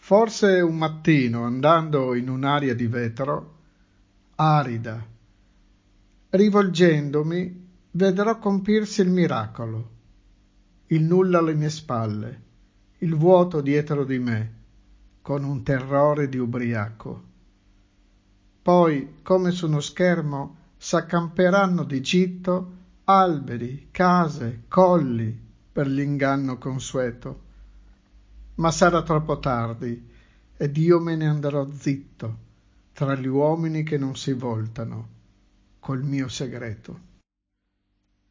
Forse un mattino, andando in un'aria di vetro, arida, rivolgendomi, vedrò compirsi il miracolo, il nulla alle mie spalle, il vuoto dietro di me, con un terrore di ubriaco. Poi, come su uno schermo, s'accamperanno di gitto alberi, case, colli per l'inganno consueto. Ma sarà troppo tardi ed io me ne andrò zitto tra gli uomini che non si voltano col mio segreto.